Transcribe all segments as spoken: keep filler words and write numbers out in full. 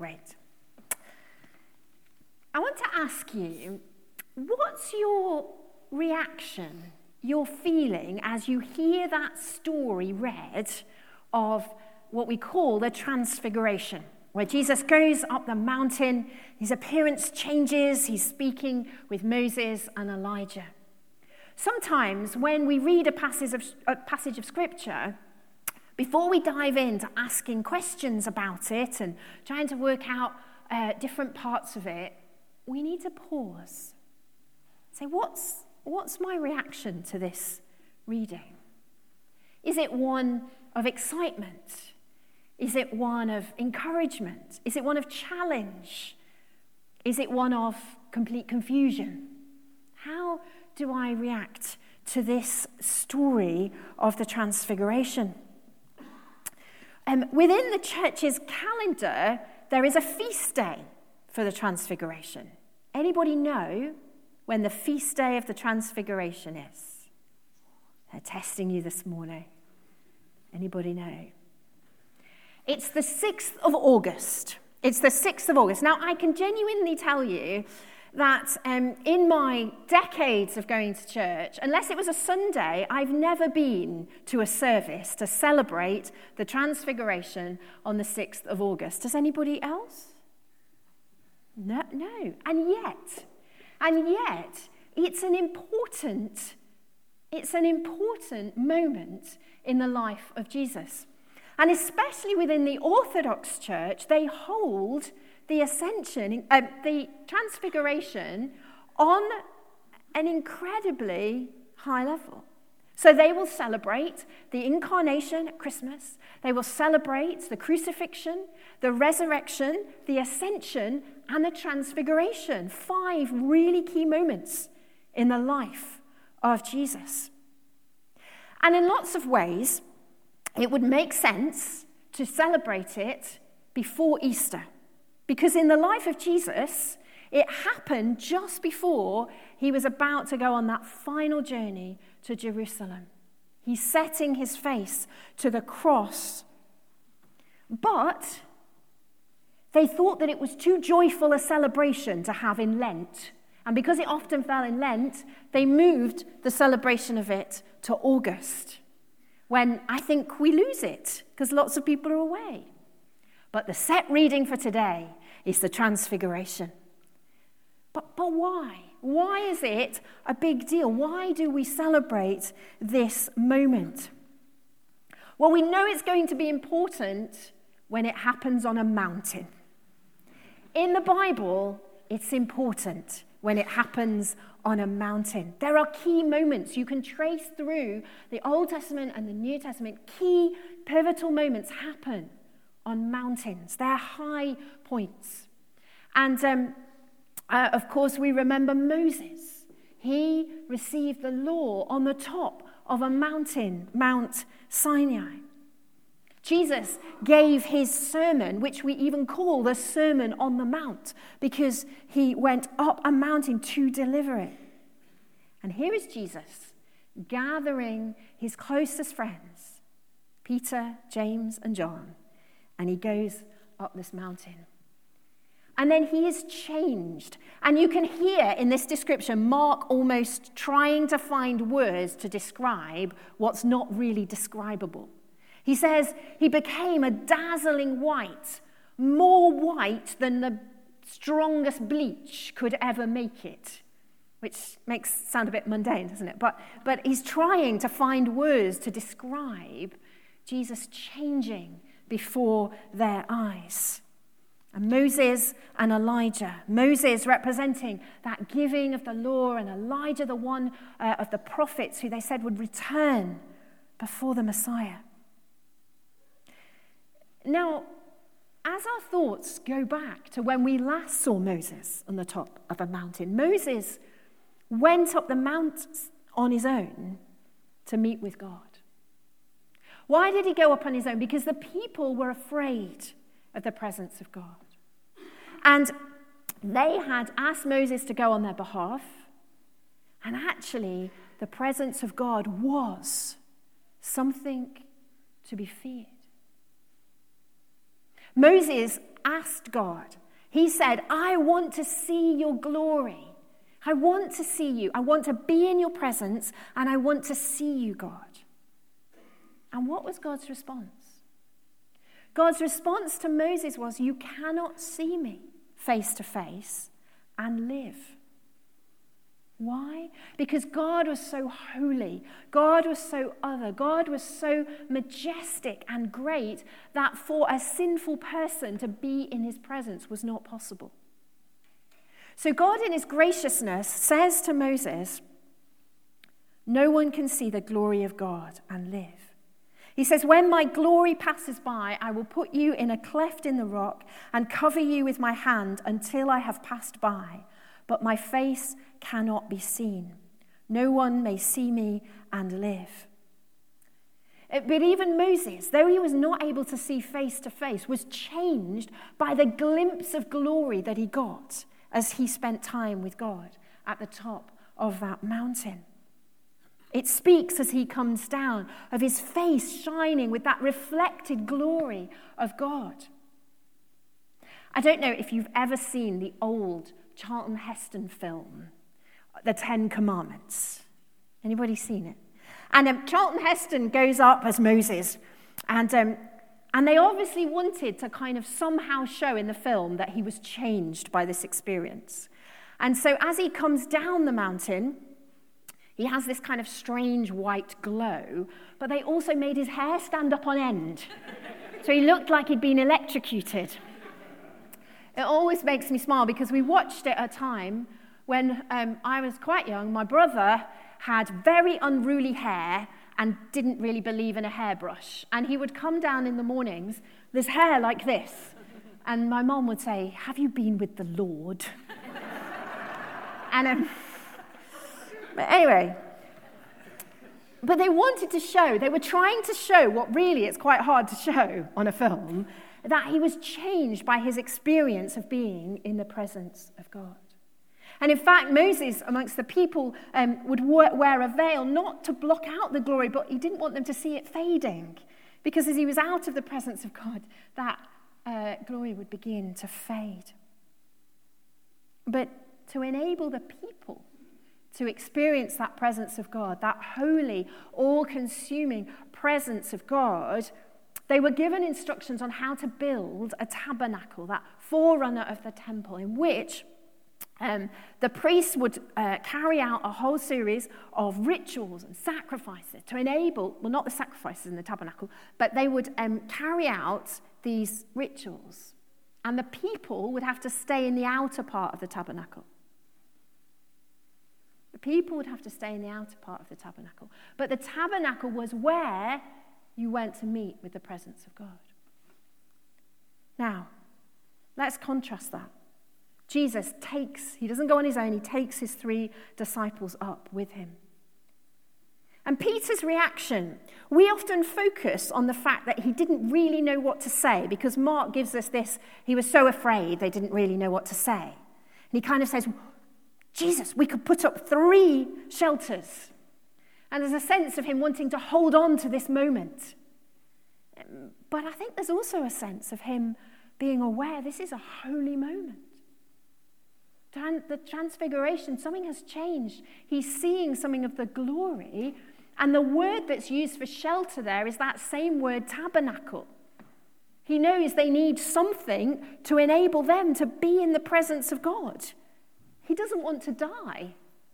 great. I want to ask you, what's your reaction, your feeling as you hear that story read of what we call the Transfiguration, where Jesus goes up the mountain, his appearance changes, he's speaking with Moses and Elijah. Sometimes when we read a passage of, a passage of Scripture, before we dive into asking questions about it and trying to work out uh, different parts of it, we need to pause. Say, what's, what's my reaction to this reading? Is it one of excitement? Is it one of encouragement? Is it one of challenge? Is it one of complete confusion? How do I react to this story of the Transfiguration? Um, within the church's calendar, there is a feast day for the Transfiguration. Anybody know when the feast day of the Transfiguration is? They're testing you this morning. Anybody know? It's the sixth of August. It's the sixth of August. Now, I can genuinely tell you that um, in my decades of going to church, unless it was a Sunday, I've never been to a service to celebrate the Transfiguration on the sixth of August. Does anybody else? No, no. And yet, and yet, it's an important, it's an important moment in the life of Jesus. And especially within the Orthodox Church, they hold the ascension, uh, the Transfiguration, on an incredibly high level. So they will celebrate the incarnation at Christmas. They will celebrate the crucifixion, the resurrection, the ascension, and the Transfiguration. Five really key moments in the life of Jesus. And in lots of ways, it would make sense to celebrate it before Easter. Because in the life of Jesus, it happened just before he was about to go on that final journey to Jerusalem. He's setting his face to the cross. But they thought that it was too joyful a celebration to have in Lent. And because it often fell in Lent, they moved the celebration of it to August, when I think we lose it because lots of people are away. But the set reading for today is the Transfiguration. But, but why? Why is it a big deal? Why do we celebrate this moment? Well, we know it's going to be important when it happens on a mountain. In the Bible, it's important when it happens on a mountain. There are key moments. You can trace through the Old Testament and the New Testament. Key pivotal moments happen on mountains. They're high points. And um, uh, of course, we remember Moses. He received the law on the top of a mountain, Mount Sinai. Jesus gave his sermon, which we even call the Sermon on the Mount, because he went up a mountain to deliver it. And here is Jesus gathering his closest friends, Peter, James, and John, and he goes up this mountain. And then he is changed. And you can hear in this description Mark almost trying to find words to describe what's not really describable. He says he became a dazzling white, more white than the strongest bleach could ever make it, which makes it sound a bit mundane, doesn't it? But, but he's trying to find words to describe Jesus changing before their eyes. And Moses and Elijah, Moses representing that giving of the law, and Elijah the one uh, of the prophets who they said would return before the Messiah. Now, as our thoughts go back to when we last saw Moses on the top of a mountain, Moses went up the mount on his own to meet with God. Why did he go up on his own? Because the people were afraid of the presence of God. And they had asked Moses to go on their behalf, and actually the presence of God was something to be feared. Moses asked God. He said, I want to see your glory. I want to see you. I want to be in your presence, and I want to see you, God. And what was God's response? God's response to Moses was, you cannot see me face to face and live. Why? Because God was so holy. God was so other. God was so majestic and great that for a sinful person to be in his presence was not possible. So God in his graciousness says to Moses, no one can see the glory of God and live. He says, when my glory passes by, I will put you in a cleft in the rock and cover you with my hand until I have passed by. But my face cannot be seen. No one may see me and live. But even Moses, though he was not able to see face to face, was changed by the glimpse of glory that he got as he spent time with God at the top of that mountain. It speaks as he comes down of his face shining with that reflected glory of God. I don't know if you've ever seen the old Charlton Heston film, The Ten Commandments. Anybody seen it? And um, Charlton Heston goes up as Moses, and um, and they obviously wanted to kind of somehow show in the film that he was changed by this experience. And so as he comes down the mountain, he has this kind of strange white glow, but they also made his hair stand up on end. So he looked like he'd been electrocuted. It always makes me smile because we watched it at a time when um, I was quite young. My brother had very unruly hair and didn't really believe in a hairbrush. And he would come down in the mornings with his hair like this. And my mom would say, have you been with the Lord? and um, but anyway, but they wanted to show, they were trying to show what really it's quite hard to show on a film, that he was changed by his experience of being in the presence of God. And in fact, Moses, amongst the people, um, would wear a veil not to block out the glory, but he didn't want them to see it fading. Because as he was out of the presence of God, that uh, glory would begin to fade. But to enable the people to experience that presence of God, that holy, all-consuming presence of God, they were given instructions on how to build a tabernacle, that forerunner of the temple, in which um, the priests would uh, carry out a whole series of rituals and sacrifices to enable, well, not the sacrifices in the tabernacle, but they would um, carry out these rituals. And the people would have to stay in the outer part of the tabernacle. The people would have to stay in the outer part of the tabernacle. But the tabernacle was where you went to meet with the presence of God. Now, let's contrast that. Jesus takes, he doesn't go on his own, he takes his three disciples up with him. And Peter's reaction, we often focus on the fact that he didn't really know what to say, because Mark gives us this, he was so afraid they didn't really know what to say. And he kind of says, Jesus, we could put up three shelters. And there's a sense of him wanting to hold on to this moment. But I think there's also a sense of him being aware this is a holy moment. The transfiguration, something has changed. He's seeing something of the glory. And the word that's used for shelter there is that same word, tabernacle. He knows they need something to enable them to be in the presence of God. He doesn't want to die.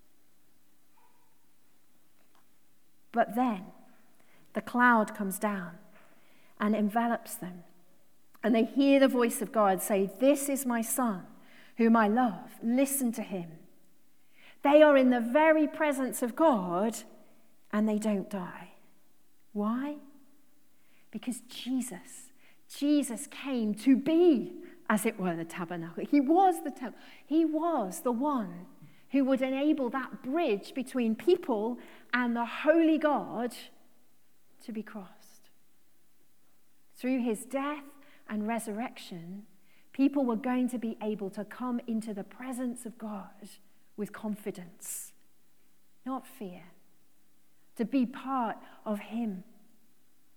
But then the cloud comes down and envelops them. And they hear the voice of God say, "This is my son, whom I love. Listen to him." They are in the very presence of God and they don't die. Why? Because Jesus, Jesus came to be, as it were, the tabernacle. He was the temple. He was the one who would enable that bridge between people and the holy God to be crossed. Through his death and resurrection, people were going to be able to come into the presence of God with confidence, not fear, to be part of him.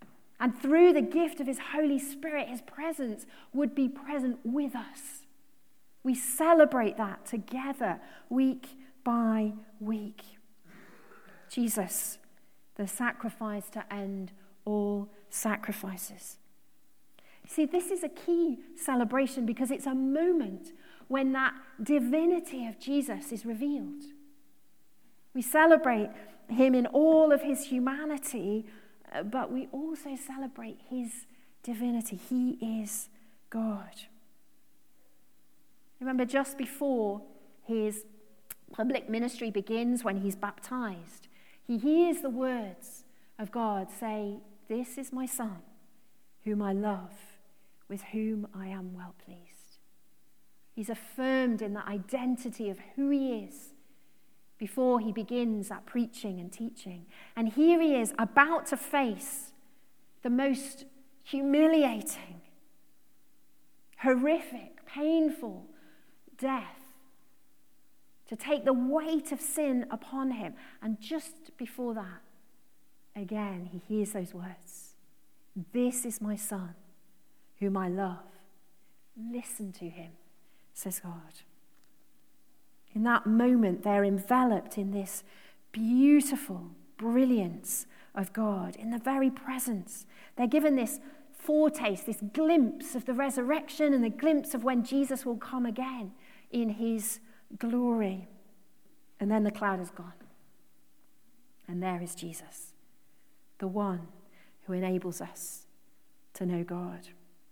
And through the gift of his Holy Spirit, his presence would be present with us. We celebrate that together, week by week. Jesus, the sacrifice to end all sacrifices. See, this is a key celebration because it's a moment when that divinity of Jesus is revealed. We celebrate him in all of his humanity, but we also celebrate his divinity. He is God. Remember, just before his public ministry begins, when he's baptized, he hears the words of God say, "This is my Son, whom I love, with whom I am well pleased." He's affirmed in the identity of who he is before he begins that preaching and teaching. And here he is about to face the most humiliating, horrific, painful death, to take the weight of sin upon him. And just before that, again, he hears those words. "This is my Son, whom I love. Listen to him," says God. In that moment, they're enveloped in this beautiful brilliance of God, in the very presence. They're given this foretaste, this glimpse of the resurrection and the glimpse of when Jesus will come again in his glory. And then the cloud is gone. And there is Jesus, the one who enables us to know God.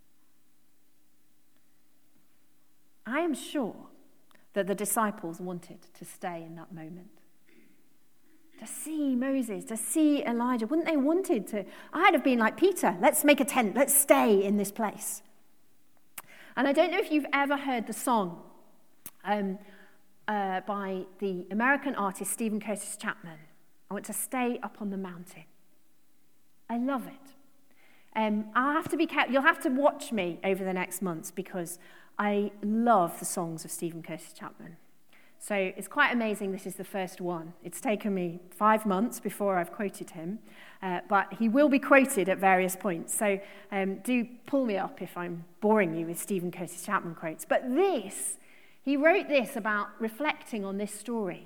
I am sure that the disciples wanted to stay in that moment. To see Moses, to see Elijah. Wouldn't they wanted to? I'd have been like Peter, let's make a tent, let's stay in this place. And I don't know if you've ever heard the song um, uh, by the American artist Stephen Curtis Chapman, "I Want to Stay Up on the Mountain." I love it. Um, I'll have to be careful. You'll have to watch me over the next months because I love the songs of Stephen Curtis Chapman. So it's quite amazing this is the first one. It's taken me five months before I've quoted him, uh, but he will be quoted at various points. So um, do pull me up if I'm boring you with Stephen Curtis Chapman quotes. But this, he wrote this about reflecting on this story.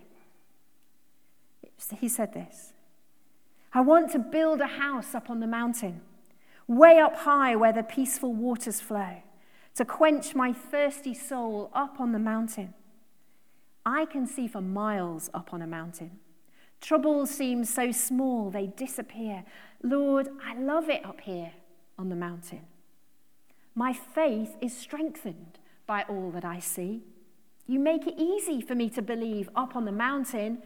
He said this: "I want to build a house up on the mountain, way up high where the peaceful waters flow, to quench my thirsty soul up on the mountain. I can see for miles up on a mountain. Troubles seem so small, they disappear. Lord, I love it up here on the mountain. My faith is strengthened by all that I see. You make it easy for me to believe up on the mountain.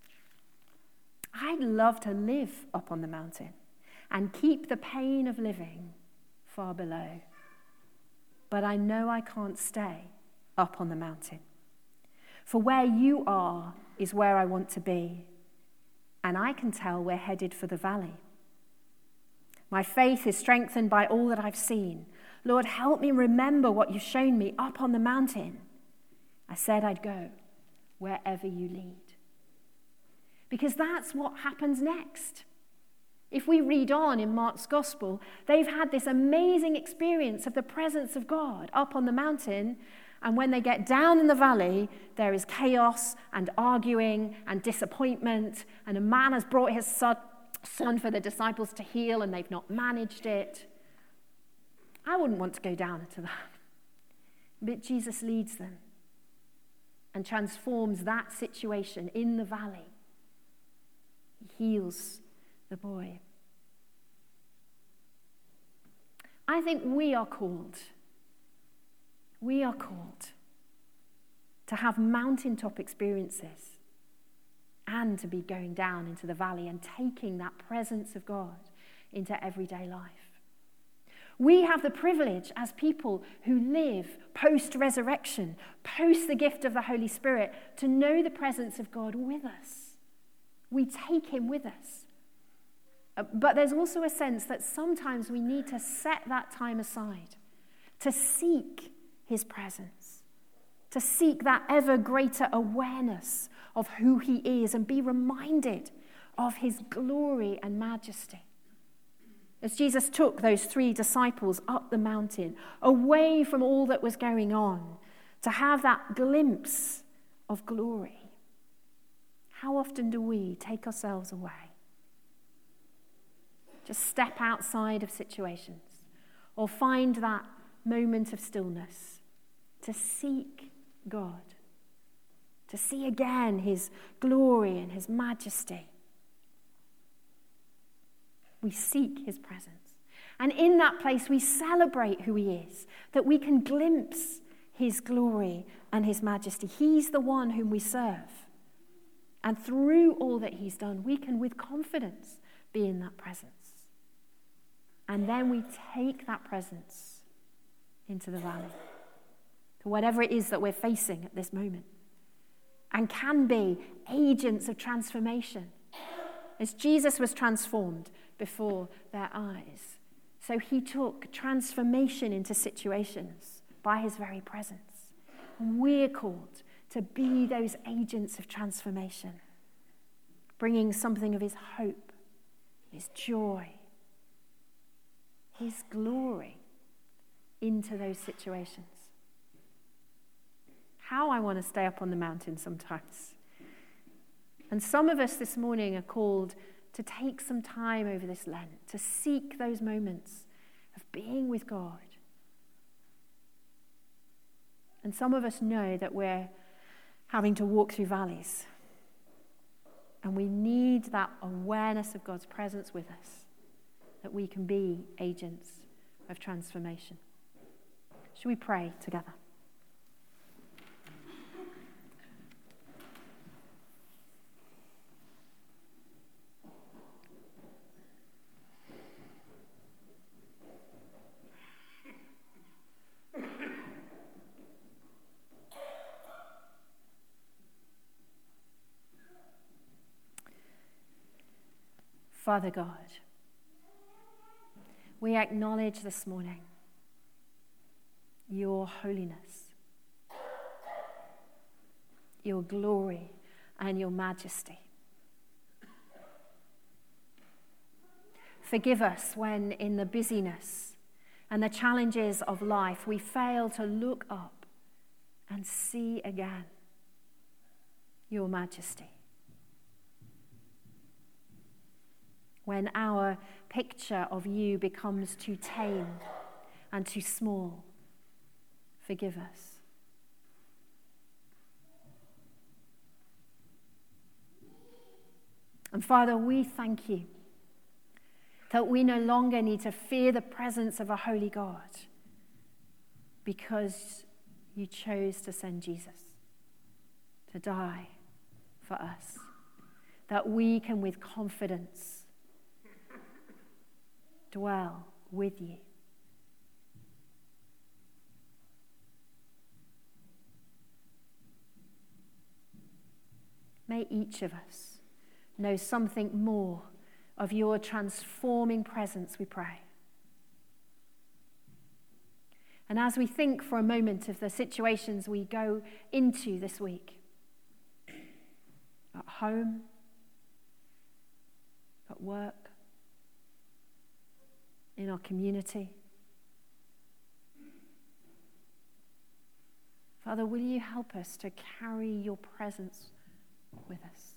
I'd love to live up on the mountain and keep the pain of living far below. But I know I can't stay up on the mountain. For where you are is where I want to be, and I can tell we're headed for the valley. My faith is strengthened by all that I've seen. Lord, help me remember what you've shown me up on the mountain. I said I'd go wherever you lead." Because that's what happens next. If we read on in Mark's gospel, they've had this amazing experience of the presence of God up on the mountain, and when they get down in the valley, there is chaos and arguing and disappointment, and a man has brought his son for the disciples to heal, and they've not managed it. I wouldn't want to go down into that. But Jesus leads them and transforms that situation in the valley. He heals the boy. I think we are called, we are called to have mountaintop experiences and to be going down into the valley and taking that presence of God into everyday life. We have the privilege as people who live post-resurrection, post the gift of the Holy Spirit, to know the presence of God with us. We take him with us. But there's also a sense that sometimes we need to set that time aside to seek his presence, to seek that ever greater awareness of who he is and be reminded of his glory and majesty. As Jesus took those three disciples up the mountain, away from all that was going on, to have that glimpse of glory. How often do we take ourselves away? Just step outside of situations or find that moment of stillness to seek God, to see again his glory and his majesty. We seek his presence. And in that place, we celebrate who he is, that we can glimpse his glory and his majesty. He's the one whom we serve. And through all that he's done, we can with confidence be in that presence. And then we take that presence into the valley, to whatever it is that we're facing at this moment, and can be agents of transformation. As Jesus was transformed before their eyes, so he took transformation into situations by his very presence. We're called to be those agents of transformation, bringing something of his hope, his joy, his glory into those situations. How I want to stay up on the mountain sometimes. And some of us this morning are called to take some time over this Lent, to seek those moments of being with God. And some of us know that we're having to walk through valleys. And we need that awareness of God's presence with us, that we can be agents of transformation. Should we pray together? Father God, we acknowledge this morning your holiness, your glory, and your majesty. Forgive us when in the busyness and the challenges of life we fail to look up and see again your majesty. When our picture of you becomes too tame and too small, forgive us. And Father, we thank you that we no longer need to fear the presence of a holy God because you chose to send Jesus to die for us, that we can with confidence dwell with you. May each of us know something more of your transforming presence, we pray. And as we think for a moment of the situations we go into this week, at home, at work, in our community, Father, will you help us to carry your presence with us?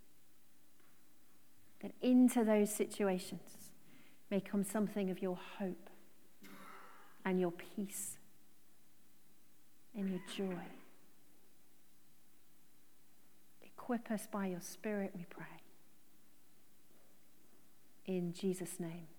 That into those situations may come something of your hope and your peace and your joy. Equip us by your Spirit, we pray. In Jesus' name.